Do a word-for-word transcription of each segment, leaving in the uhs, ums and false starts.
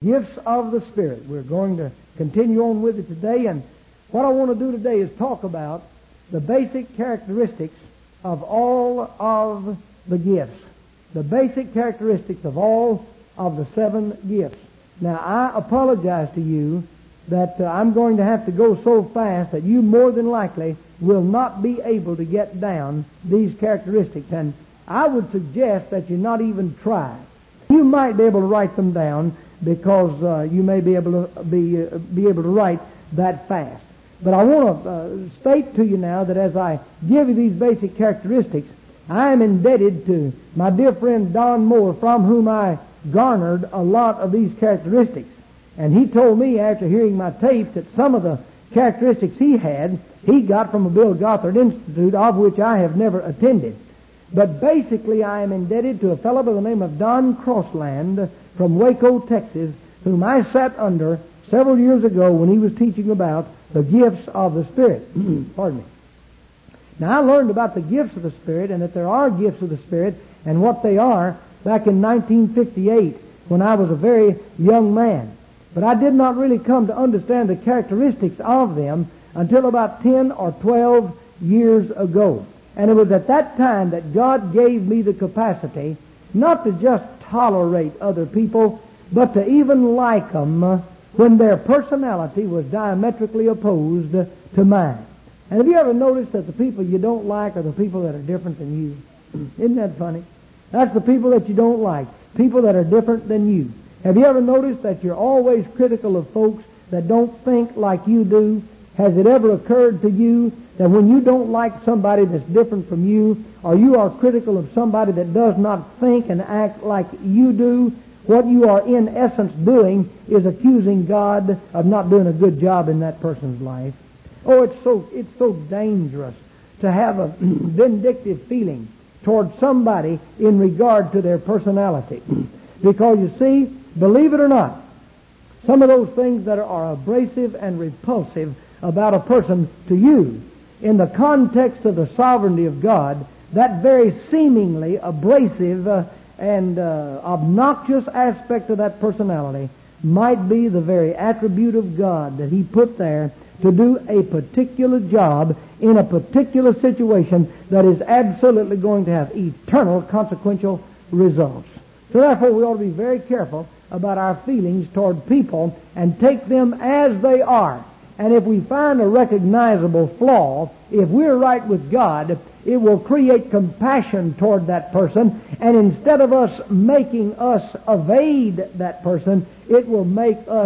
Gifts of the Spirit. We're going to continue on with it today, and what I want to do today is talk about the basic characteristics of all of the gifts. The basic characteristics of all of the seven gifts. Now, I apologize to you that uh, I'm going to have to go so fast that you more than likely will not be able to get down these characteristics, and I would suggest that you not even try. You might be able to write them down, because uh, you may be able to be uh, be able to write that fast. But I want to uh, state to you now that as I give you these basic characteristics, I am indebted to my dear friend Don Moore, from whom I garnered a lot of these characteristics. And he told me after hearing my tape that some of the characteristics he had, he got from a Bill Gothard Institute, of which I have never attended. But basically I am indebted to a fellow by the name of Don Crossland from Waco, Texas, whom I sat under several years ago when he was teaching about the gifts of the Spirit. Pardon me. Now, I learned about the gifts of the Spirit, and that there are gifts of the Spirit, and what they are, back in nineteen fifty-eight, when I was a very young man. But I did not really come to understand the characteristics of them until about ten or twelve years ago. And it was at that time that God gave me the capacity not to just tolerate other people, but to even like them uh, when their personality was diametrically opposed uh, to mine. And have you ever noticed that the people you don't like are the people that are different than you? Isn't that funny? That's the people that you don't like, people that are different than you. Have you ever noticed that you're always critical of folks that don't think like you do? Has it ever occurred to you that when you don't like somebody that's different from you, or you are critical of somebody that does not think and act like you do, what you are in essence doing is accusing God of not doing a good job in that person's life? Oh, it's so it's so dangerous to have a vindictive feeling toward somebody in regard to their personality. Because you see, believe it or not, some of those things that are abrasive and repulsive about a person to you, in the context of the sovereignty of God, that very seemingly abrasive uh, and uh, obnoxious aspect of that personality might be the very attribute of God that He put there to do a particular job in a particular situation that is absolutely going to have eternal consequential results. So therefore we ought to be very careful about our feelings toward people and take them as they are. And if we find a recognizable flaw, if we're right with God, it will create compassion toward that person, and instead of us making us evade that person, it will make us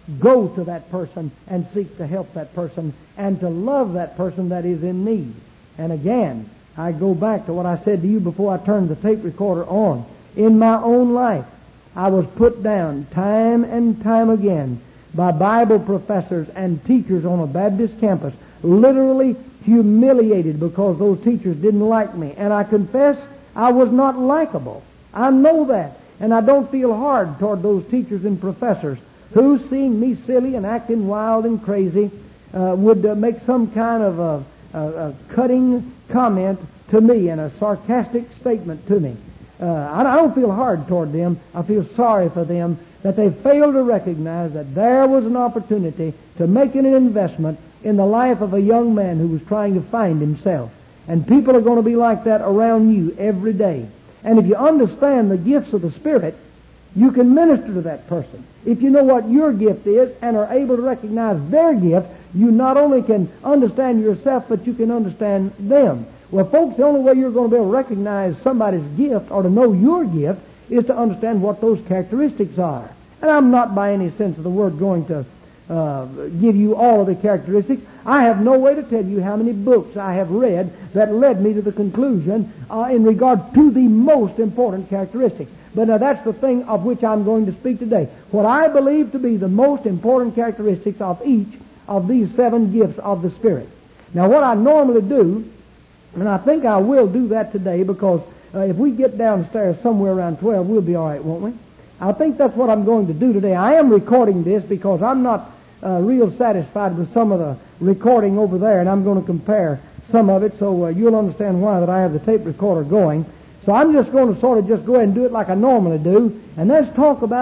go to that person and seek to help that person and to love that person that is in need. And again, I go back to what I said to you before I turned the tape recorder on. In my own life, I was put down time and time again by Bible professors and teachers on a Baptist campus, literally humiliated because those teachers didn't like me. And I confess I was not likable. I know that. And I don't feel hard toward those teachers and professors who, seeing me silly and acting wild and crazy, uh, would uh, make some kind of a, a, a cutting comment to me and a sarcastic statement to me. Uh, I, I don't feel hard toward them. I feel sorry for them that they failed to recognize that there was an opportunity to make an investment in the life of a young man who was trying to find himself. And people are going to be like that around you every day. And if you understand the gifts of the Spirit, you can minister to that person. If you know what your gift is and are able to recognize their gift, you not only can understand yourself, but you can understand them. Well, folks, the only way you're going to be able to recognize somebody's gift or to know your gift is to understand what those characteristics are. And I'm not by any sense of the word going to uh, give you all of the characteristics. I have no way to tell you how many books I have read that led me to the conclusion uh, in regard to the most important characteristics. But now that's the thing of which I'm going to speak today. What I believe to be the most important characteristics of each of these seven gifts of the Spirit. Now what I normally do, and I think I will do that today, because uh, if we get downstairs somewhere around twelve, we'll be all right, won't we? I think that's what I'm going to do today. I am recording this because I'm not uh, real satisfied with some of the recording over there, and I'm going to compare some of it, so uh, you'll understand why that I have the tape recorder going. So I'm just going to sort of just go ahead and do it like I normally do, and let's talk about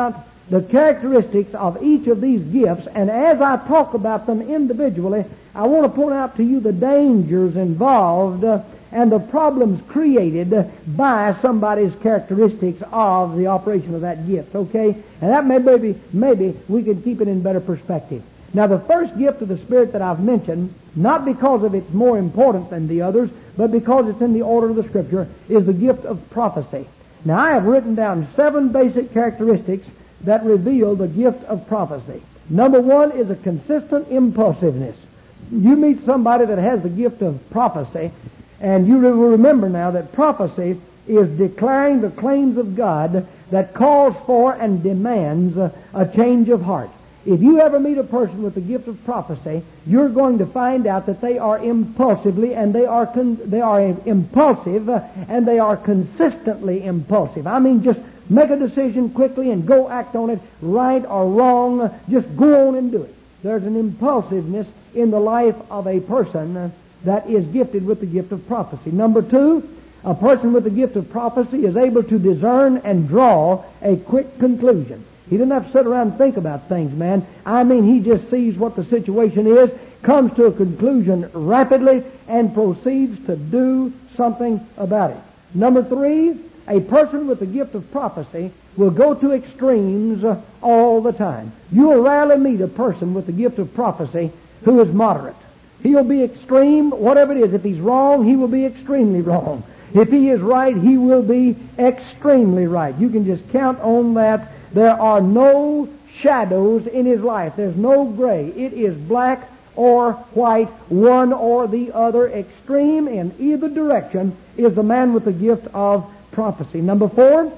the characteristics of each of these gifts, and as I talk about them individually, I want to point out to you the dangers involved uh, and the problems created by somebody's characteristics of the operation of that gift, okay? And that may maybe, maybe we can keep it in better perspective. Now, the first gift of the Spirit that I've mentioned, not because of it's more important than the others, but because it's in the order of the Scripture, is the gift of prophecy. Now, I have written down seven basic characteristics that reveal the gift of prophecy. Number one is a consistent impulsiveness. You meet somebody that has the gift of prophecy, and you will remember now that prophecy is declaring the claims of God that calls for and demands a, a change of heart. If you ever meet a person with the gift of prophecy, you're going to find out that they are impulsively and they are con- they are impulsive uh, and they are consistently impulsive. I mean, just make a decision quickly and go act on it, right or wrong. Uh, just go on and do it. There's an impulsiveness in the life of a person uh, that is gifted with the gift of prophecy. Number two, a person with the gift of prophecy is able to discern and draw a quick conclusion. He doesn't have to sit around and think about things, man. I mean, he just sees what the situation is, comes to a conclusion rapidly, and proceeds to do something about it. Number three, a person with the gift of prophecy will go to extremes uh, all the time. You will rarely meet a person with the gift of prophecy who is moderate. He'll be extreme, whatever it is. If he's wrong, he will be extremely wrong. If he is right, he will be extremely right. You can just count on that. There are no shadows in his life. There's no gray. It is black or white, one or the other. Extreme in either direction is the man with the gift of prophecy. Number four,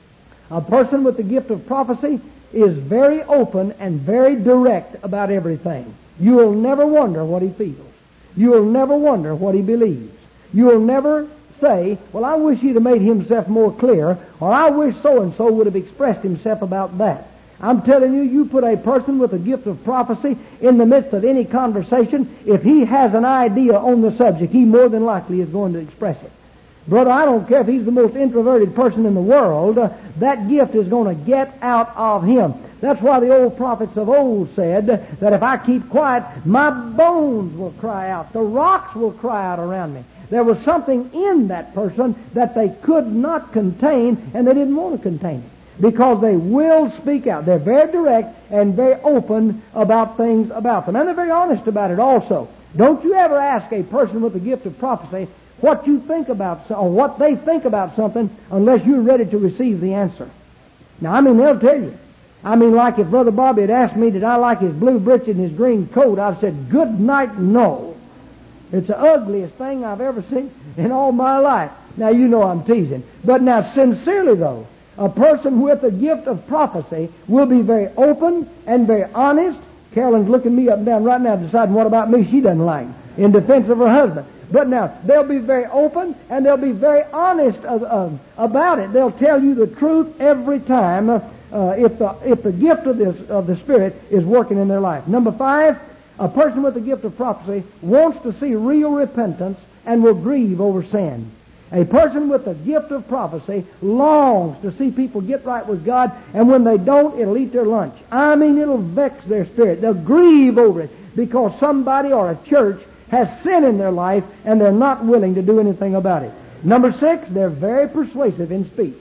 a person with the gift of prophecy is very open and very direct about everything. You will never wonder what he feels. You will never wonder what he believes. You will never say, well, I wish he'd have made himself more clear, or I wish so-and-so would have expressed himself about that. I'm telling you, you put a person with a gift of prophecy in the midst of any conversation, if he has an idea on the subject, he more than likely is going to express it. Brother, I don't care if he's the most introverted person in the world, uh, that gift is going to get out of him. That's why the old prophets of old said that if I keep quiet, my bones will cry out. The rocks will cry out around me. There was something in that person that they could not contain, and they didn't want to contain it, because they will speak out. They're very direct and very open about things about them. And they're very honest about it also. Don't you ever ask a person with the gift of prophecy what you think about, or what they think about something, unless you're ready to receive the answer. Now, I mean, they'll tell you. I mean, like if Brother Bobby had asked me, did I like his blue breeches and his green coat, I'd said, good night, no. It's the ugliest thing I've ever seen in all my life. Now, you know I'm teasing. But now, sincerely, though, a person with a gift of prophecy will be very open and very honest. Carolyn's looking me up and down right now deciding what about me she doesn't like in defense of her husband. But now, they'll be very open and they'll be very honest of, of, about it. They'll tell you the truth every time uh, if, the, if the gift of, this, of the Spirit is working in their life. Number five, a person with the gift of prophecy wants to see real repentance and will grieve over sin. A person with the gift of prophecy longs to see people get right with God, and when they don't, it'll eat their lunch. I mean, it'll vex their spirit. They'll grieve over it because somebody or a church has sin in their life and they're not willing to do anything about it. Number six, they're very persuasive in speech.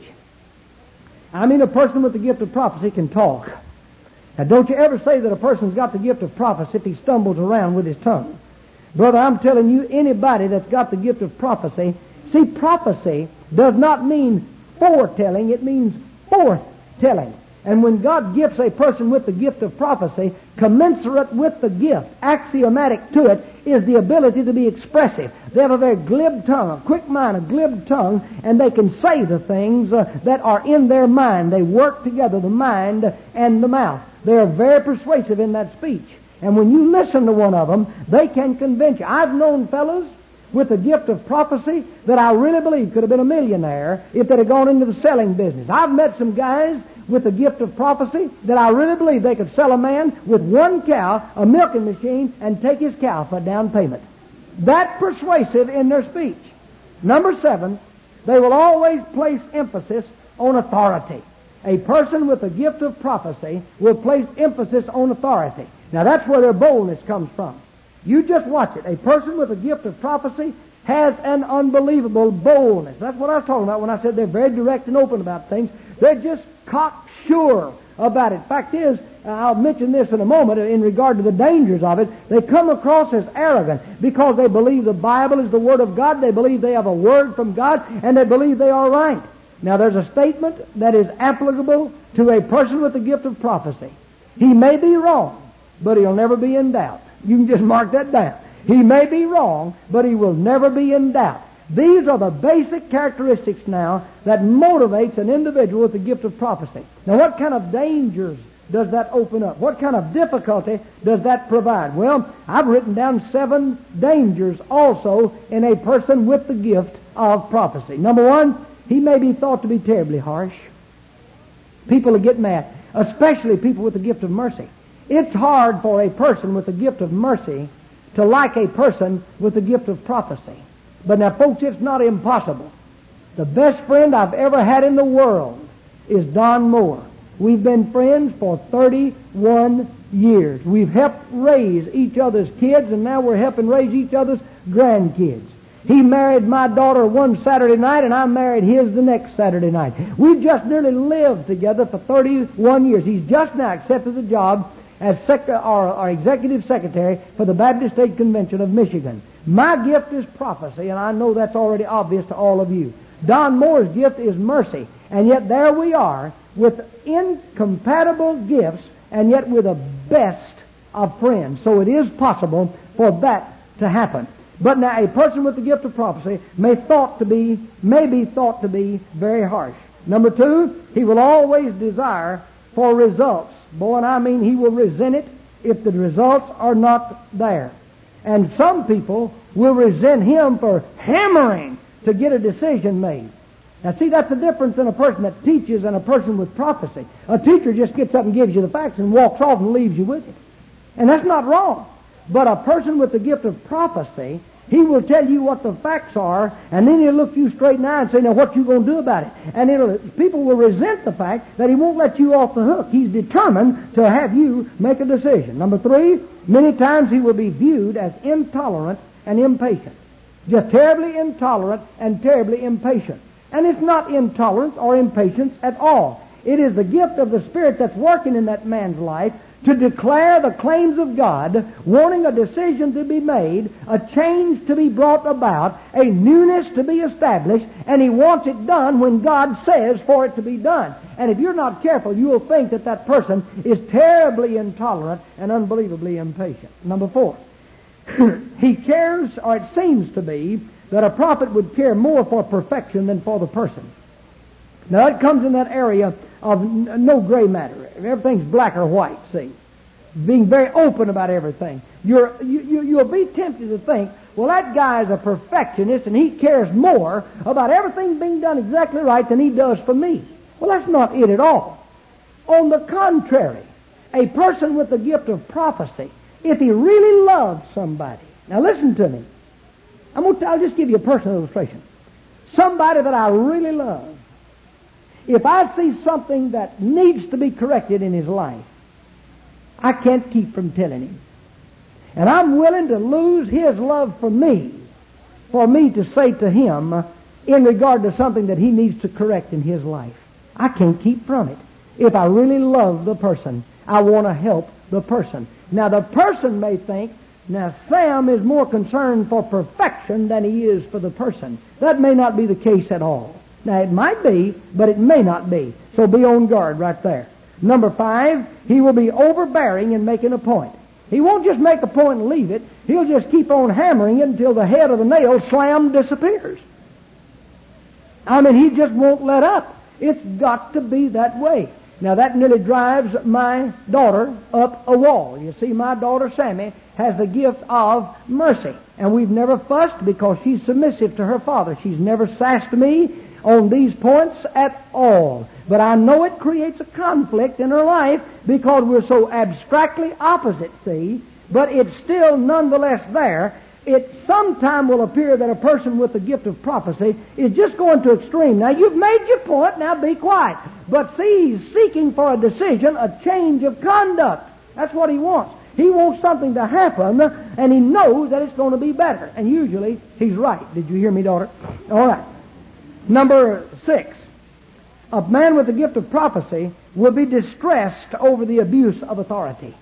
I mean, a person with the gift of prophecy can talk. Now, don't you ever say that a person's got the gift of prophecy if he stumbles around with his tongue. Brother, I'm telling you, anybody that's got the gift of prophecy, see, prophecy does not mean foretelling, it means forthtelling. And when God gifts a person with the gift of prophecy, commensurate with the gift, axiomatic to it, is the ability to be expressive. They have a very glib tongue, a quick mind, a glib tongue, and they can say the things uh, that are in their mind. They work together, the mind and the mouth. They are very persuasive in that speech. And when you listen to one of them, they can convince you. I've known fellows with the gift of prophecy that I really believe could have been a millionaire if they'd have gone into the selling business. I've met some guys with the gift of prophecy that I really believe they could sell a man with one cow, a milking machine, and take his cow for a down payment. That persuasive in their speech. Number seven, they will always place emphasis on authority. A person with the gift of prophecy will place emphasis on authority. Now that's where their boldness comes from. You just watch it. A person with a gift of prophecy has an unbelievable boldness. That's what I was talking about when I said they're very direct and open about things. They're just cocksure about it. Fact is, I'll mention this in a moment in regard to the dangers of it. They come across as arrogant because they believe the Bible is the Word of God. They believe they have a word from God, and they believe they are right. Now, there's a statement that is applicable to a person with the gift of prophecy. He may be wrong, but he'll never be in doubt. You can just mark that down. He may be wrong, but he will never be in doubt. These are the basic characteristics now that motivates an individual with the gift of prophecy. Now, what kind of dangers does that open up? What kind of difficulty does that provide? Well, I've written down seven dangers also in a person with the gift of prophecy. Number one, he may be thought to be terribly harsh. People will get mad, especially people with the gift of mercy. It's hard for a person with the gift of mercy to like a person with the gift of prophecy. But now, folks, it's not impossible. The best friend I've ever had in the world is Don Moore. We've been friends for thirty-one years. We've helped raise each other's kids, and now we're helping raise each other's grandkids. He married my daughter one Saturday night, and I married his the next Saturday night. We've just nearly lived together for thirty-one years. He's just now accepted the job as sec- our, our executive secretary for the Baptist State Convention of Michigan. My gift is prophecy, and I know that's already obvious to all of you. Don Moore's gift is mercy, and yet there we are with incompatible gifts, and yet with the best of friends. So it is possible for that to happen. But now a person with the gift of prophecy may thought to be, may be thought to be very harsh. Number two, he will always desire for results. Boy, and I mean he will resent it if the results are not there. And some people will resent him for hammering to get a decision made. Now see, that's the difference in a person that teaches and a person with prophecy. A teacher just gets up and gives you the facts and walks off and leaves you with it. And that's not wrong. But a person with the gift of prophecy, he will tell you what the facts are, and then he'll look you straight in the eye and say, now what you going to do about it? And it'll, people will resent the fact that he won't let you off the hook. He's determined to have you make a decision. Number three, many times he will be viewed as intolerant and impatient. Just terribly intolerant and terribly impatient. And it's not intolerance or impatience at all. It is the gift of the Spirit that's working in that man's life to declare the claims of God, wanting a decision to be made, a change to be brought about, a newness to be established, and he wants it done when God says for it to be done. And if you're not careful, you will think that that person is terribly intolerant and unbelievably impatient. Number four, he cares, or it seems to be, that a prophet would care more for perfection than for the person. Now that comes in that area of no gray matter. Everything's black or white, see. Being very open about everything. You're, you, you, you'll be tempted to think, well, that guy is a perfectionist and he cares more about everything being done exactly right than he does for me. Well, that's not it at all. On the contrary, a person with the gift of prophecy, if he really loved somebody, now listen to me. I'm going to, I'll just give you a personal illustration. Somebody that I really love, if I see something that needs to be corrected in his life, I can't keep from telling him. And I'm willing to lose his love for me, for me to say to him in regard to something that he needs to correct in his life. I can't keep from it. If I really love the person, I want to help the person. Now the person may think, now Sam is more concerned for perfection than he is for the person. That may not be the case at all. Now, it might be, but it may not be. So be on guard right there. Number five, he will be overbearing in making a point. He won't just make a point and leave it. He'll just keep on hammering it until the head of the nail slam disappears. I mean, he just won't let up. It's got to be that way. Now, that nearly drives my daughter up a wall. You see, my daughter, Sammy, has the gift of mercy. And we've never fussed because she's submissive to her father. She's never sassed me on these points at all. But I know it creates a conflict in her life because we're so abstractly opposite, see? But it's still nonetheless there. it sometime will appear that a person with the gift of prophecy is just going to extreme. Now, you've made your point, now be quiet. But see, he's seeking for a decision, a change of conduct. That's what he wants. He wants something to happen, and he knows that it's going to be better. And usually, he's right. Did you hear me, daughter? All right. Number six. A man with the gift of prophecy will be distressed over the abuse of authority.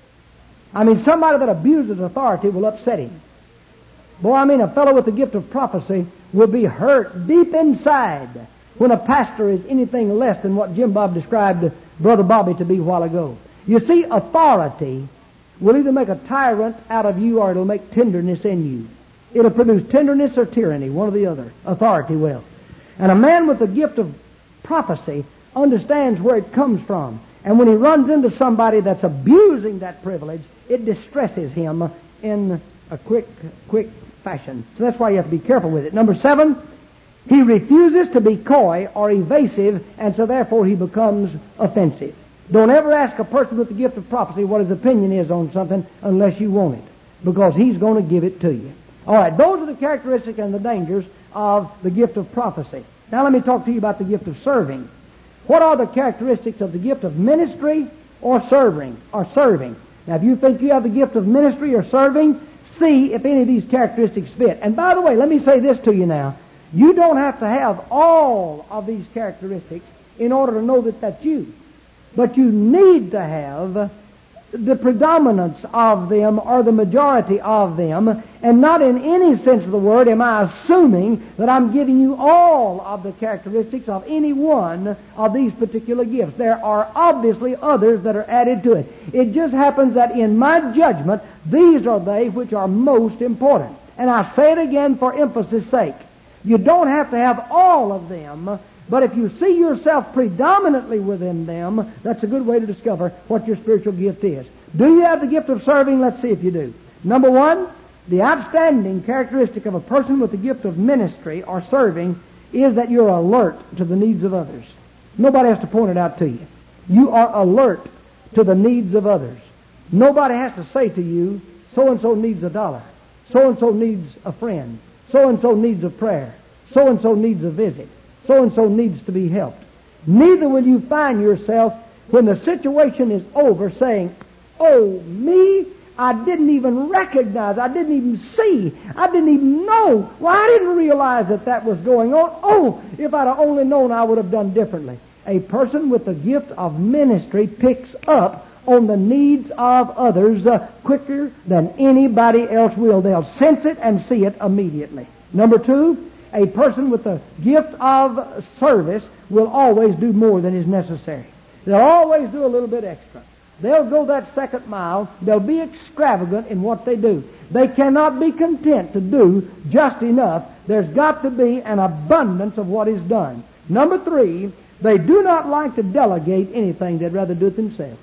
I mean, somebody that abuses authority will upset him. Boy, I mean, a fellow with the gift of prophecy will be hurt deep inside when a pastor is anything less than what Jim Bob described Brother Bobby to be a while ago. You see, authority will either make a tyrant out of you or it'll make tenderness in you. It'll produce tenderness or tyranny, one or the other. Authority will. And a man with the gift of prophecy understands where it comes from. And when he runs into somebody that's abusing that privilege, it distresses him in a quick, quick fashion. So that's why you have to be careful with it. Number seven, he refuses to be coy or evasive, and so therefore he becomes offensive. Don't ever ask a person with the gift of prophecy what his opinion is on something unless you want it, because he's going to give it to you. All right, those are the characteristics and the dangers of the gift of prophecy. Now let me talk to you about the gift of serving. What are the characteristics of the gift of ministry or serving? Or serving? Now, if you think you have the gift of ministry or serving, see if any of these characteristics fit. And by the way, let me say this to you now. You don't have to have all of these characteristics in order to know that that's you. But you need to have the predominance of them or the majority of them, and not in any sense of the word am I assuming that I'm giving you all of the characteristics of any one of these particular gifts. There are obviously others that are added to it. It just happens that in my judgment, these are they which are most important. And I say it again for emphasis' sake. You don't have to have all of them, but if you see yourself predominantly within them, that's a good way to discover what your spiritual gift is. Do you have the gift of serving? Let's see if you do. Number one, the outstanding characteristic of a person with the gift of ministry or serving is that you're alert to the needs of others. Nobody has to point it out to you. You are alert to the needs of others. Nobody has to say to you, so-and-so needs a dollar. So-and-so needs a friend. So-and-so needs a prayer. So-and-so needs a visit. So-and-so needs to be helped. Neither will you find yourself, when the situation is over, saying, oh, me, I didn't even recognize, I didn't even see, I didn't even know. Well, I didn't realize that that was going on. Oh, if I'd have only known, I would have done differently. A person with the gift of ministry picks up on the needs of others uh, quicker than anybody else will. They'll sense it and see it immediately. Number two, a person with the gift of service will always do more than is necessary. They'll always do a little bit extra. They'll go that second mile. They'll be extravagant in what they do. They cannot be content to do just enough. There's got to be an abundance of what is done. Number three, they do not like to delegate anything. They'd rather do it themselves.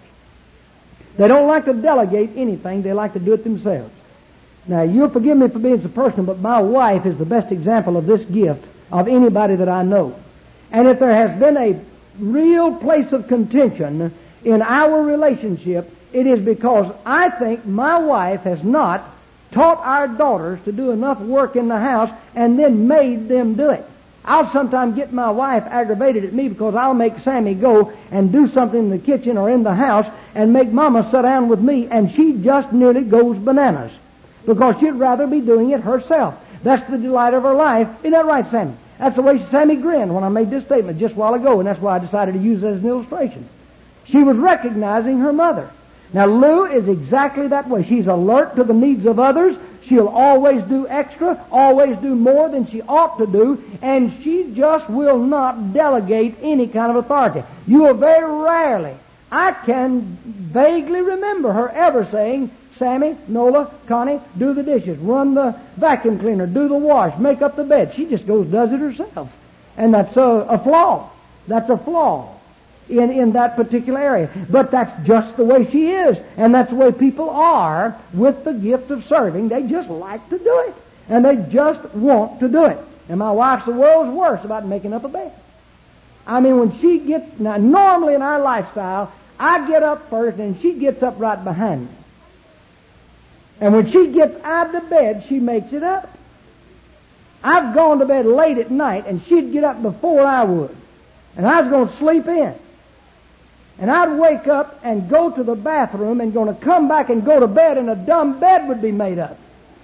They don't like to delegate anything. They like to do it themselves. Now, you'll forgive me for being so personal, but my wife is the best example of this gift of anybody that I know. And if there has been a real place of contention in our relationship, it is because I think my wife has not taught our daughters to do enough work in the house and then made them do it. I'll sometimes get my wife aggravated at me because I'll make Sammy go and do something in the kitchen or in the house and make Mama sit down with me, and she just nearly goes bananas because she'd rather be doing it herself. That's the delight of her life. Isn't that right, Sammy? That's the way Sammy grinned when I made this statement just a while ago, and that's why I decided to use it as an illustration. She was recognizing her mother. Now, Lou is exactly that way. She's alert to the needs of others. She'll always do extra, always do more than she ought to do, and she just will not delegate any kind of authority. You will very rarely, I can vaguely remember her ever saying, Sammy, Nola, Connie, do the dishes, run the vacuum cleaner, do the wash, make up the bed. She just goes does it herself. And that's a, a flaw. That's a flaw in, in that particular area. But that's just the way she is. And that's the way people are with the gift of serving. They just like to do it. And they just want to do it. And my wife's the world's worst about making up a bed. I mean, when she gets, now normally in our lifestyle, I get up first and she gets up right behind me. And when she gets out of bed, she makes it up. I've gone to bed late at night, and she'd get up before I would. And I was going to sleep in. And I'd wake up and go to the bathroom and going to come back and go to bed, and a dumb bed would be made up.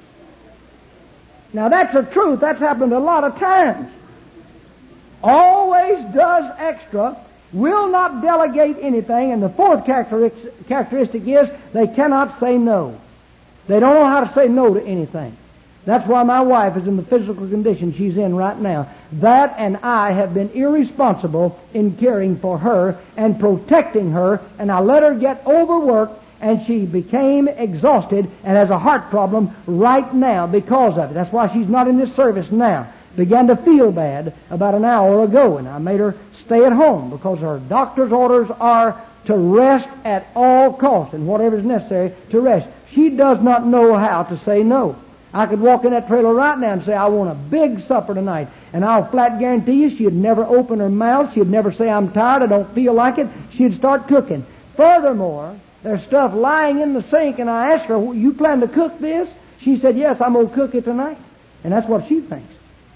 Now, that's the truth. That's happened a lot of times. Always does extra, will not delegate anything, and the fourth characteristic is they cannot say no. They don't know how to say no to anything. That's why my wife is in the physical condition she's in right now. That and I have been irresponsible in caring for her and protecting her, and I let her get overworked, and she became exhausted and has a heart problem right now because of it. That's why she's not in this service now. Began to feel bad about an hour ago, and I made her stay at home because her doctor's orders are to rest at all costs and whatever is necessary to rest. She does not know how to say no. I could walk in that trailer right now and say, I want a big supper tonight. And I'll flat guarantee you she'd never open her mouth. She'd never say, I'm tired, I don't feel like it. She'd start cooking. Furthermore, there's stuff lying in the sink, and I asked her, you plan to cook this? She said, yes, I'm going to cook it tonight. And that's what she thinks.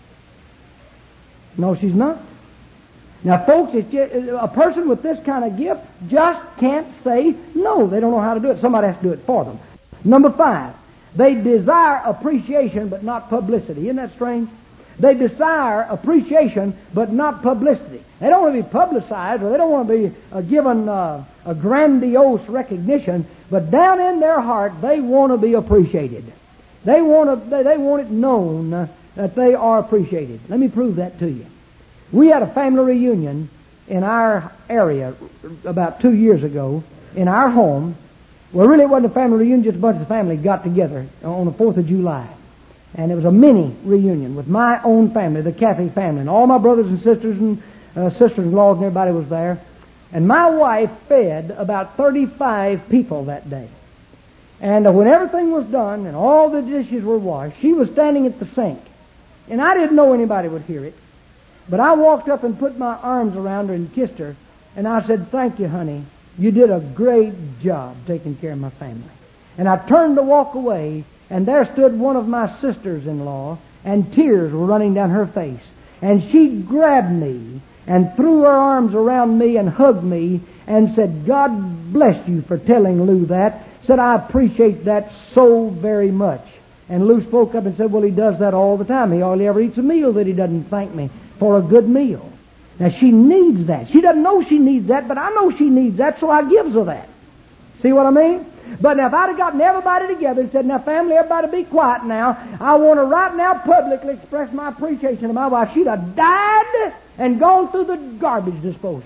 No, she's not. Now, folks, it's just, a person with this kind of gift just can't say no. They don't know how to do it. Somebody has to do it for them. Number five, they desire appreciation but not publicity. Isn't that strange? They desire appreciation but not publicity. They don't want to be publicized, or they don't want to be uh, given uh, a grandiose recognition, but down in their heart they want to be appreciated. They want to, they, they want it known uh, that they are appreciated. Let me prove that to you. We had a family reunion in our area about two years ago in our home. Well, really it wasn't a family reunion, just a bunch of the family got together on the fourth of July. And it was a mini reunion with my own family, the Cathy family, and all my brothers and sisters and uh, sisters-in-laws and everybody was there. And my wife fed about thirty-five people that day. And uh, when everything was done and all the dishes were washed, she was standing at the sink. And I didn't know anybody would hear it. But I walked up and put my arms around her and kissed her. And I said, thank you, honey. You did a great job taking care of my family. And I turned to walk away, and there stood one of my sisters-in-law, and tears were running down her face. And she grabbed me and threw her arms around me and hugged me and said, God bless you for telling Lou that. Said, I appreciate that so very much. And Lou spoke up and said, well, he does that all the time. He hardly ever eats a meal that he doesn't thank me for a good meal. Now, she needs that. She doesn't know she needs that, but I know she needs that, so I gives her that. See what I mean? But now, if I'd have gotten everybody together and said, now, family, everybody be quiet now. I want to right now publicly express my appreciation to my wife. She'd have died and gone through the garbage disposal.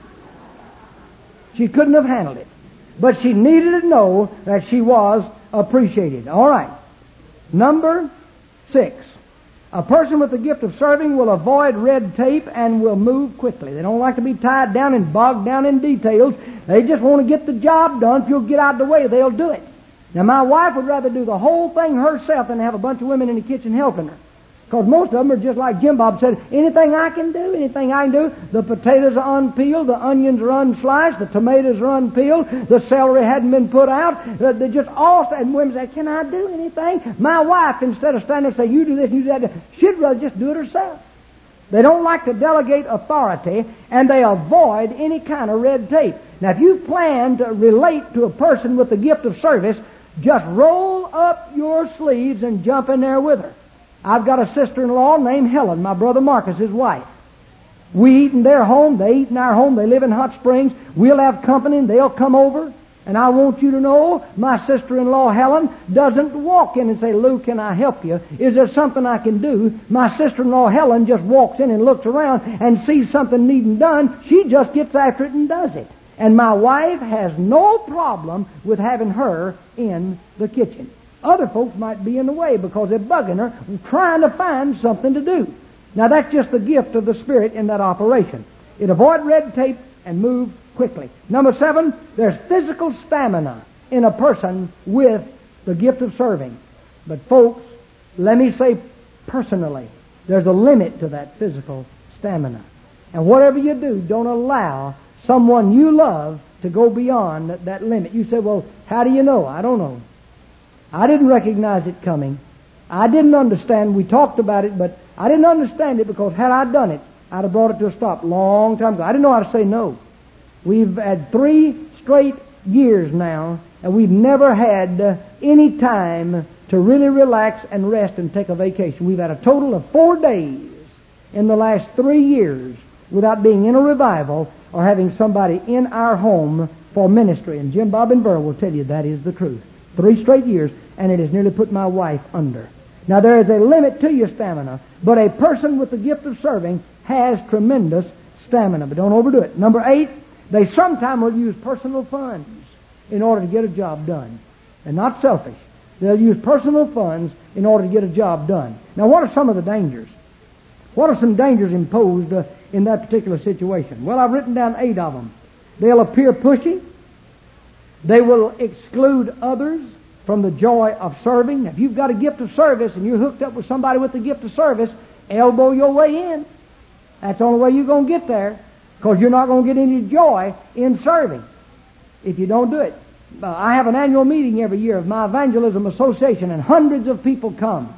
She couldn't have handled it. But she needed to know that she was appreciated. All right. Number six. A person with the gift of serving will avoid red tape and will move quickly. They don't like to be tied down and bogged down in details. They just want to get the job done. If you'll get out of the way, they'll do it. Now, my wife would rather do the whole thing herself than have a bunch of women in the kitchen helping her. Because most of them are just like Jim Bob said, anything I can do, anything I can do. The potatoes are unpeeled, the onions are unsliced, the tomatoes are unpeeled, the celery hadn't been put out. They just all, and women say, can I do anything? My wife, instead of standing there and say, you do this and you do that, she'd rather just do it herself. They don't like to delegate authority, and they avoid any kind of red tape. Now, if you plan to relate to a person with the gift of service, just roll up your sleeves and jump in there with her. I've got a sister-in-law named Helen, my brother Marcus, his wife. We eat in their home, they eat in our home, they live in Hot Springs. We'll have company and they'll come over. And I want you to know, my sister-in-law Helen doesn't walk in and say, Lou, can I help you? Is there something I can do? My sister-in-law Helen just walks in and looks around and sees something needing done. She just gets after it and does it. And my wife has no problem with having her in the kitchen. Other folks might be in the way because they're bugging her and trying to find something to do. Now, that's just the gift of the Spirit in that operation. It avoids red tape and moves quickly. Number seven, there's physical stamina in a person with the gift of serving. But, folks, let me say personally, there's a limit to that physical stamina. And whatever you do, don't allow someone you love to go beyond that limit. You say, well, how do you know? I don't know. I didn't recognize it coming. I didn't understand. We talked about it, but I didn't understand it because had I done it, I'd have brought it to a stop long time ago. I didn't know how to say no. We've had three straight years now, and we've never had uh, any time to really relax and rest and take a vacation. We've had a total of four days in the last three years without being in a revival or having somebody in our home for ministry. And Jim Bob and Burr will tell you that is the truth. Three straight years, and it has nearly put my wife under. Now, there is a limit to your stamina, but a person with the gift of serving has tremendous stamina. But don't overdo it. Number eight, they sometimes will use personal funds in order to get a job done. They're not selfish. They'll use personal funds in order to get a job done. Now, what are some of the dangers? What are some dangers imposed uh, in that particular situation? Well, I've written down eight of them. They'll appear pushy. They will exclude others from the joy of serving. If you've got a gift of service and you're hooked up with somebody with the gift of service, elbow your way in. That's the only way you're going to get there, because you're not going to get any joy in serving if you don't do it. Uh, I have an annual meeting every year of my evangelism association, and hundreds of people come.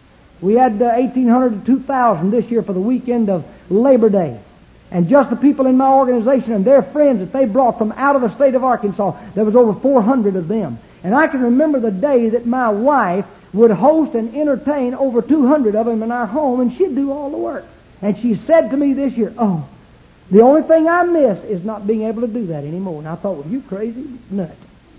We had uh, eighteen hundred to two thousand this year for the weekend of Labor Day. And just the people in my organization and their friends that they brought from out of the state of Arkansas, there was over four hundred of them. And I can remember the day that my wife would host and entertain over two hundred of them in our home, and she'd do all the work. And she said to me this year, oh, the only thing I miss is not being able to do that anymore. And I thought, well, you crazy nut.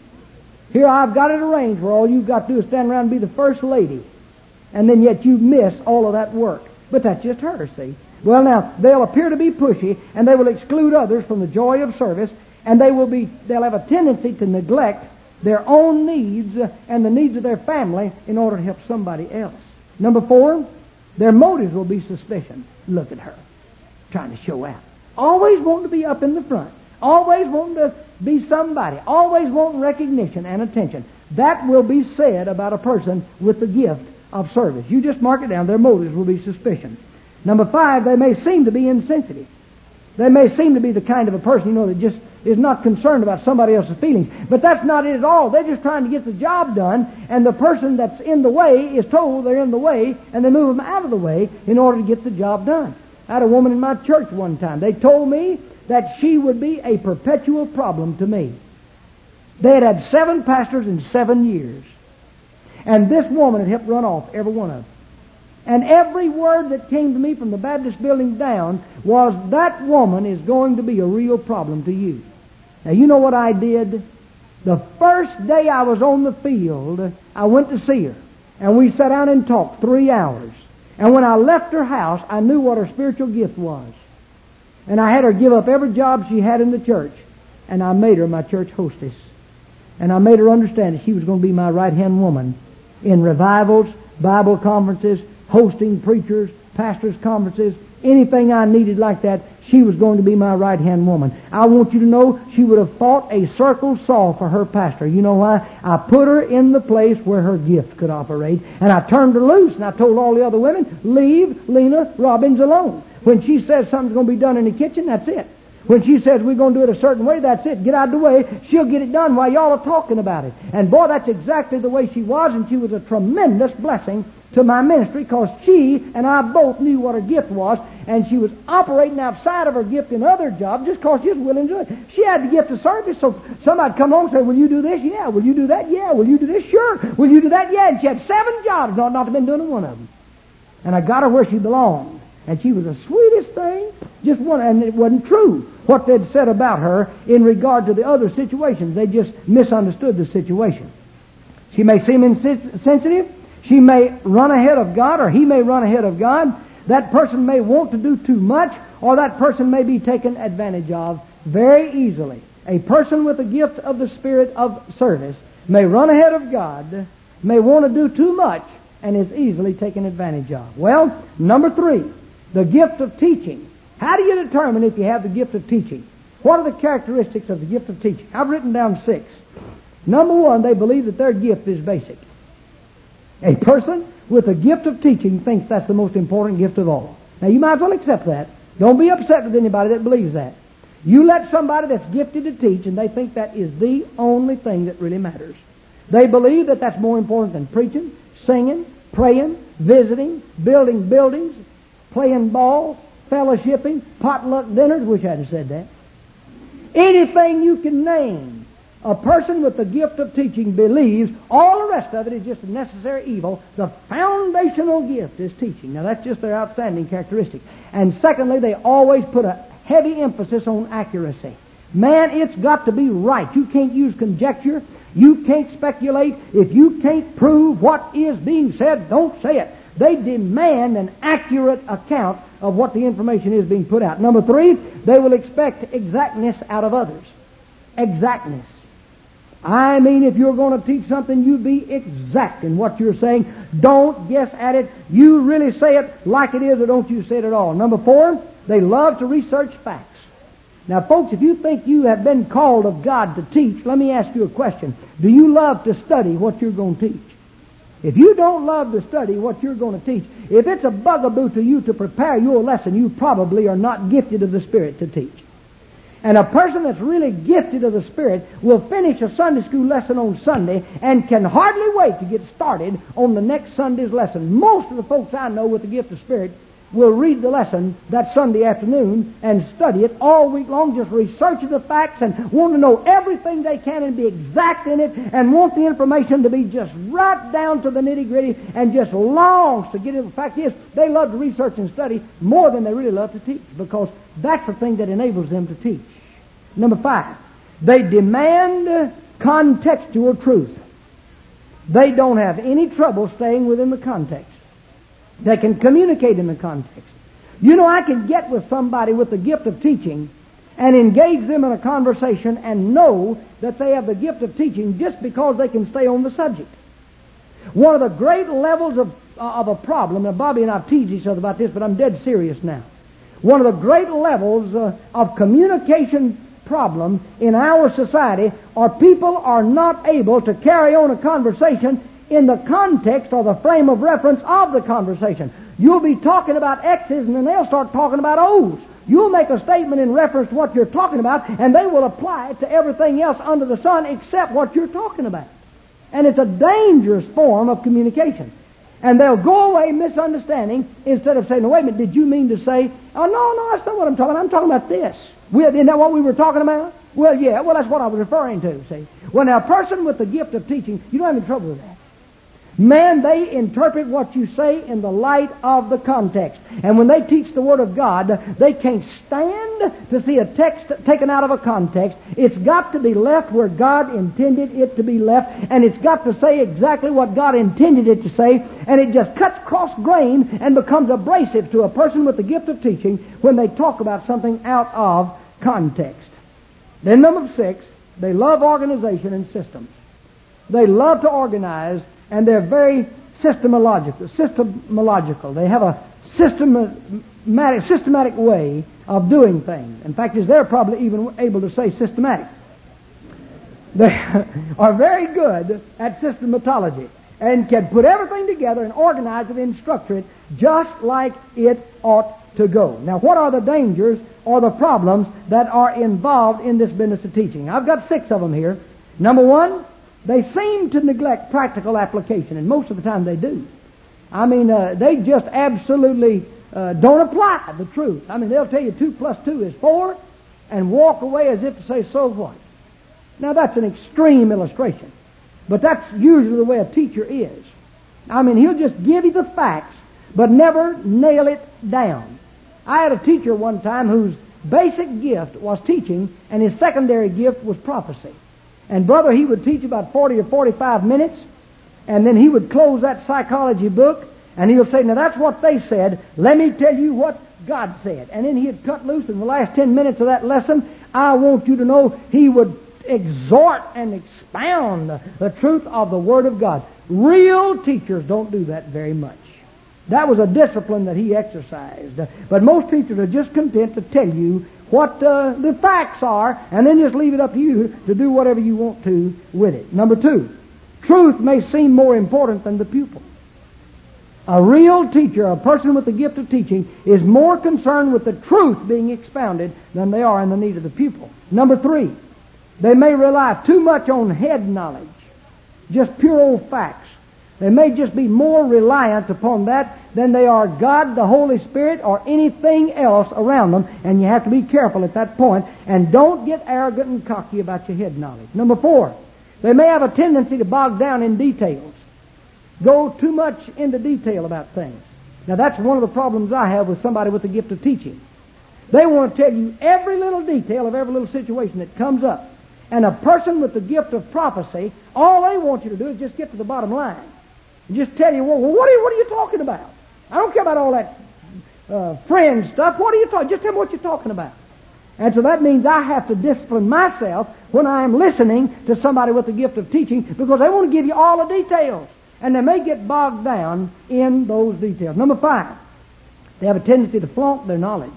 Here I've got it arranged where all you've got to do is stand around and be the first lady. And then yet you miss all of that work. But that's just her, see. Well, now, they'll appear to be pushy, and they will exclude others from the joy of service, and they will be, they'll have a tendency to neglect their own needs and the needs of their family in order to help somebody else. Number four, their motives will be suspicion. Look at her, trying to show out. Always wanting to be up in the front. Always wanting to be somebody. Always wanting recognition and attention. That will be said about a person with the gift of service. You just mark it down. Their motives will be suspicion. Number five, they may seem to be insensitive. They may seem to be the kind of a person, you know, that just is not concerned about somebody else's feelings. But that's not it at all. They're just trying to get the job done, and the person that's in the way is told they're in the way, and they move them out of the way in order to get the job done. I had a woman in my church one time. They told me that she would be a perpetual problem to me. They had had seven pastors in seven years. And this woman had helped run off every one of them. And every word that came to me from the Baptist building down was, that woman is going to be a real problem to you. Now, you know what I did? The first day I was on the field, I went to see her. And we sat down and talked three hours. And when I left her house, I knew what her spiritual gift was. And I had her give up every job she had in the church. And I made her my church hostess. And I made her understand that she was going to be my right-hand woman in revivals, Bible conferences, hosting preachers, pastors' conferences, anything I needed like that. She was going to be my right-hand woman. I want you to know she would have fought a circle saw for her pastor. You know why? I put her in the place where her gift could operate, and I turned her loose, and I told all the other women, leave Lena Robbins alone. When she says something's going to be done in the kitchen, that's it. When she says we're going to do it a certain way, that's it. Get out of the way. She'll get it done while y'all are talking about it. And boy, that's exactly the way she was, and she was a tremendous blessing to my ministry, because she and I both knew what her gift was, and she was operating outside of her gift in other jobs just because she was willing to do it. She had the gift of service, so somebody'd come along and say, will you do this? Yeah. Will you do that? Yeah. Will you do this? Sure. Will you do that? Yeah. And she had seven jobs, not, not to have been doing one of them. And I got her where she belonged. And she was the sweetest thing. Just one, and it wasn't true what they'd said about her in regard to the other situations. They just misunderstood the situation. She may seem insensitive. She may run ahead of God, or he may run ahead of God. That person may want to do too much, or that person may be taken advantage of very easily. A person with the gift of the spirit of service may run ahead of God, may want to do too much, and is easily taken advantage of. Well, number three, the gift of teaching. How do you determine if you have the gift of teaching? What are the characteristics of the gift of teaching? I've written down six. Number one, they believe that their gift is basic. A person with a gift of teaching thinks that's the most important gift of all. Now, you might as well accept that. Don't be upset with anybody that believes that. You let somebody that's gifted to teach, and they think that is the only thing that really matters. They believe that that's more important than preaching, singing, praying, visiting, building buildings, playing ball, fellowshipping, potluck dinners. Wish I'd have said that. Anything you can name, a person with the gift of teaching believes. All the rest of it is just a necessary evil. The foundational gift is teaching. Now that's just their outstanding characteristic. And secondly, they always put a heavy emphasis on accuracy. Man, it's got to be right. You can't use conjecture. You can't speculate. If you can't prove what is being said, don't say it. They demand an accurate account of what the information is being put out. Number three, they will expect exactness out of others. Exactness. I mean, if you're going to teach something, you be exact in what you're saying. Don't guess at it. You really say it like it is, or don't you say it at all. Number four, they love to research facts. Now, folks, if you think you have been called of God to teach, let me ask you a question. Do you love to study what you're going to teach? If you don't love to study what you're going to teach, if it's a bugaboo to you to prepare your lesson, you probably are not gifted of the Spirit to teach. And a person that's really gifted of the Spirit will finish a Sunday school lesson on Sunday and can hardly wait to get started on the next Sunday's lesson. Most of the folks I know with the gift of Spirit will read the lesson that Sunday afternoon and study it all week long, just researching the facts and want to know everything they can and be exact in it and want the information to be just right down to the nitty-gritty and just longs to get it. The fact is, they love to research and study more than they really love to teach, because that's the thing that enables them to teach. Number five, they demand contextual truth. They don't have any trouble staying within the context. They can communicate in the context. You know, I can get with somebody with the gift of teaching and engage them in a conversation and know that they have the gift of teaching just because they can stay on the subject. One of the great levels of, of a problem, now Bobby and I tease each other about this, but I'm dead serious now. One of the great levels uh, of communication problem in our society are people are not able to carry on a conversation in the context or the frame of reference of the conversation. You'll be talking about X's and then they'll start talking about O's. You'll make a statement in reference to what you're talking about and they will apply it to everything else under the sun except what you're talking about. And it's a dangerous form of communication. And they'll go away misunderstanding instead of saying, no, wait a minute, did you mean to say, oh, no, no, that's not what I'm talking about. I'm talking about this. We, isn't that what we were talking about? Well, yeah, well, that's what I was referring to, see. Well, now, a person with the gift of teaching, you don't have any trouble with that. Man, they interpret what you say in the light of the context. And when they teach the Word of God, they can't stand to see a text taken out of a context. It's got to be left where God intended it to be left, and it's got to say exactly what God intended it to say, and it just cuts cross grain and becomes abrasive to a person with the gift of teaching when they talk about something out of context. Then number six, they love organization and systems. They love to organize, and they're very systemological. Systemological. They have a systematic, systematic way of doing things. In fact, they're probably even able to say systematic. They are very good at systematology and can put everything together and organize it and structure it just like it ought to go. Now, what are the dangers or the problems that are involved in this business of teaching? I've got six of them here. Number one, they seem to neglect practical application, and most of the time they do. I mean, uh, they just absolutely uh, don't apply the truth. I mean, they'll tell you two plus two is four and walk away as if to say, so what? Now, that's an extreme illustration, but that's usually the way a teacher is. I mean, he'll just give you the facts, but never nail it down. I had a teacher one time whose basic gift was teaching, and his secondary gift was prophecy. And brother, he would teach about forty or forty-five minutes, and then he would close that psychology book, and he would say, now that's what they said, let me tell you what God said. And then he'd cut loose in the last ten minutes of that lesson. I want you to know he would exhort and expound the truth of the Word of God. Real teachers don't do that very much. That was a discipline that he exercised. But most teachers are just content to tell you what uh, the facts are, and then just leave it up to you to do whatever you want to with it. Number two, truth may seem more important than the pupil. A real teacher, a person with the gift of teaching, is more concerned with the truth being expounded than they are in the need of the pupil. Number three, they may rely too much on head knowledge. just pure old facts. They may just be more reliant upon that than they are God, the Holy Spirit, or anything else around them. And you have to be careful at that point. And don't get arrogant and cocky about your head knowledge. Number four, they may have a tendency to bog down in details. Go too much into detail about things. Now that's one of the problems I have with somebody with the gift of teaching. They want to tell you every little detail of every little situation that comes up. And a person with the gift of prophecy, all they want you to do is just get to the bottom line. And just tell you, well, what are you, what are you talking about? I don't care about all that uh, friend stuff. What are you talking? Just tell me what you're talking about. And so that means I have to discipline myself when I am listening to somebody with the gift of teaching, because they want to give you all the details. And they may get bogged down in those details. Number five, they have a tendency to flaunt their knowledge.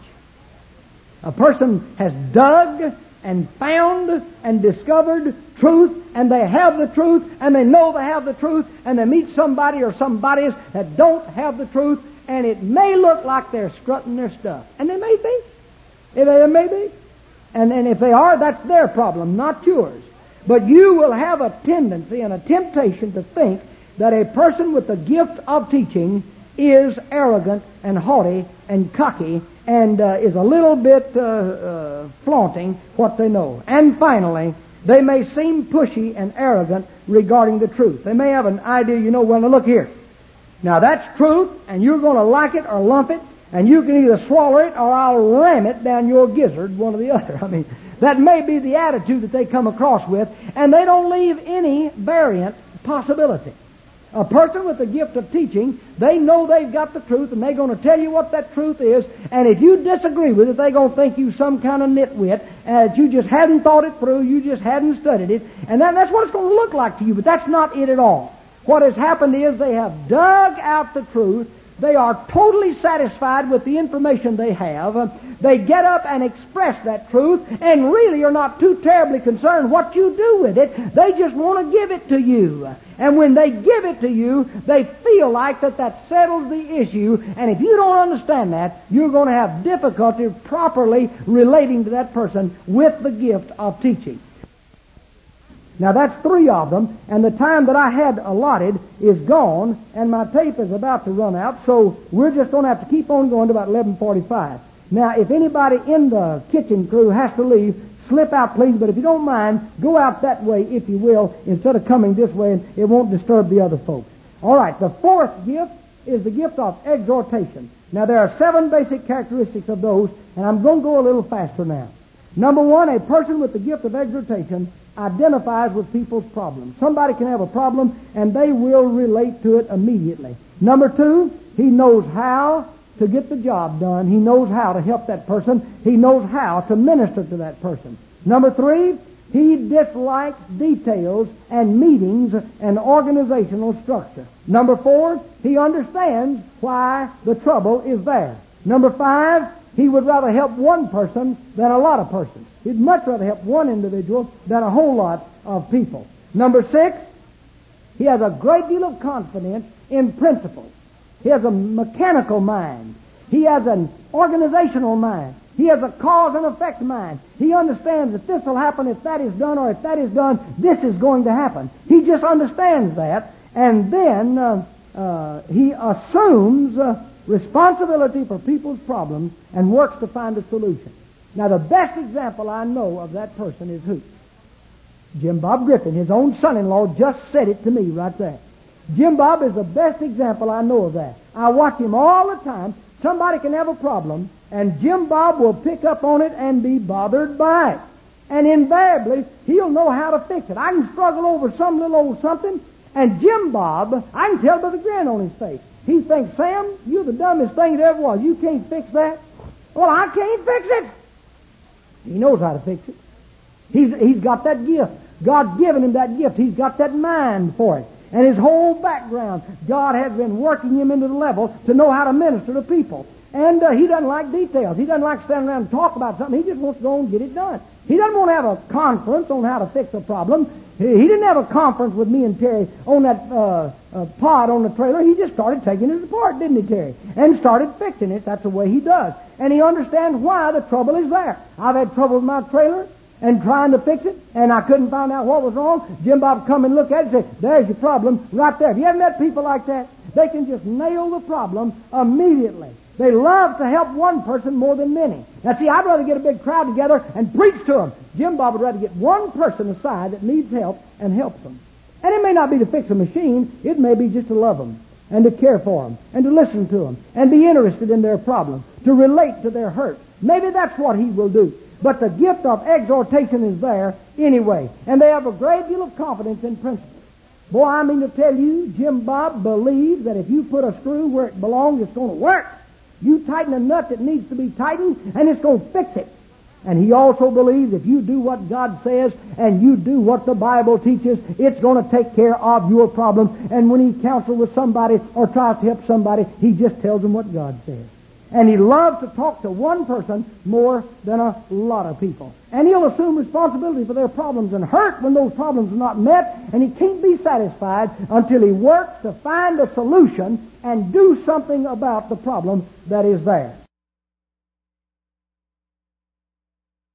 A person has dug and found and discovered truth, and they have the truth, and they know they have the truth, and they meet somebody or some bodies that don't have the truth, and it may look like they're strutting their stuff. And they may be. If they may be. And, and if they are, that's their problem, not yours. But you will have a tendency and a temptation to think that a person with the gift of teaching is arrogant and haughty and cocky and uh, is a little bit uh, uh, flaunting what they know. And finally, they may seem pushy and arrogant regarding the truth. They may have an idea, you know, well, now look here. Now that's truth, and you're going to like it or lump it, and you can either swallow it or I'll ram it down your gizzard, one or the other. I mean, that may be the attitude that they come across with, and they don't leave any variant possibility. A person with the gift of teaching, they know they've got the truth, and they're going to tell you what that truth is, and if you disagree with it, they're going to think you some kind of nitwit, and that you just hadn't thought it through, you just hadn't studied it, and that, that's what it's going to look like to you, but that's not it at all. What has happened is they have dug out the truth. They are totally satisfied with the information they have. They get up and express that truth and really are not too terribly concerned what you do with it. They just want to give it to you. And when they give it to you, they feel like that that settles the issue. And if you don't understand that, you're going to have difficulty properly relating to that person with the gift of teaching. Now that's three of them, and the time that I had allotted is gone, and my tape is about to run out, so we're just going to have to keep on going to about eleven forty-five. Now, if anybody in the kitchen crew has to leave, slip out, please, but if you don't mind, go out that way, if you will, instead of coming this way, and it won't disturb the other folks. All right, the fourth gift is the gift of exhortation. Now, there are seven basic characteristics of those, and I'm going to go a little faster now. Number one, a person with the gift of exhortation identifies with people's problems. Somebody can have a problem, and they will relate to it immediately. Number two, he knows how to get the job done. He knows how to help that person. He knows how to minister to that person. Number three, he dislikes details and meetings and organizational structure. Number four, he understands why the trouble is there. Number five, he would rather help one person than a lot of persons. He'd much rather help one individual than a whole lot of people. Number six, he has a great deal of confidence in principles. He has a mechanical mind. He has an organizational mind. He has a cause and effect mind. He understands that this will happen if that is done, or if that is done, this is going to happen. He just understands that, and then uh, uh, he assumes uh, responsibility for people's problems and works to find a solution. Now, the best example I know of that person is who? Jim Bob Griffin, his own son-in-law, just said it to me right there. Jim Bob is the best example I know of that. I watch him all the time. Somebody can have a problem, and Jim Bob will pick up on it and be bothered by it. And invariably, he'll know how to fix it. I can struggle over some little old something, and Jim Bob, I can tell by the grin on his face. He thinks, Sam, you're the dumbest thing that ever was. You can't fix that. Well, I can't fix it. He knows how to fix it. He's, he's got that gift. God's given him that gift. He's got that mind for it. And his whole background, God has been working him into the level to know how to minister to people. And uh, he doesn't like details. He doesn't like standing around and talk about something. He just wants to go and get it done. He doesn't want to have a conference on how to fix a problem. He, he didn't have a conference with me and Terry on that uh, uh, pod on the trailer. He just started taking it apart, didn't he, Terry? And started fixing it. That's the way he does. And he understands why the trouble is there. I've had trouble with my trailer, and trying to fix it, and I couldn't find out what was wrong, Jim Bob would come and look at it and say, there's your problem right there. Have you ever met people like that? They can just nail the problem immediately. They love to help one person more than many. Now, see, I'd rather get a big crowd together and preach to them. Jim Bob would rather get one person aside that needs help and help them. And it may not be to fix a machine. It may be just to love them and to care for them and to listen to them and be interested in their problem, to relate to their hurt. Maybe that's what he will do. But the gift of exhortation is there anyway. And they have a great deal of confidence in principles. Boy, I mean to tell you, Jim Bob believes that if you put a screw where it belongs, it's going to work. You tighten a nut that needs to be tightened, and it's going to fix it. And he also believes if you do what God says and you do what the Bible teaches, it's going to take care of your problem. And when he counsels with somebody or tries to help somebody, he just tells them what God says. And he loves to talk to one person more than a lot of people. And he'll assume responsibility for their problems and hurt when those problems are not met, and he can't be satisfied until he works to find a solution and do something about the problem that is there.